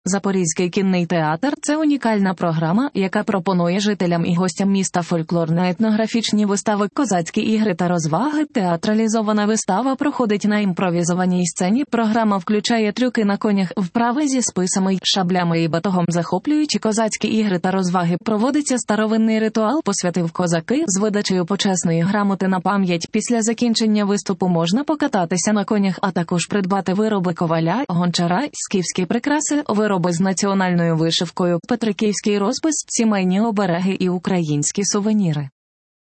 Запорізький кінний театр – це унікальна програма, яка пропонує жителям і гостям міста фольклорно-етнографічні вистави, козацькі ігри та розваги. Театралізована вистава проходить на імпровізованій сцені. Програма включає трюки на конях, вправи зі списами, шаблями і батогом. Захоплюючі козацькі ігри та розваги. Проводиться старовинний ритуал «Посвятив козаки» з видачею почесної грамоти на пам'ять. Після закінчення виступу можна покататися на конях, а також придбати вироби коваля, гончара, скіфські прикраси, вироби з національною вишивкою, петриківський розпис, сімейні обереги і українські сувеніри.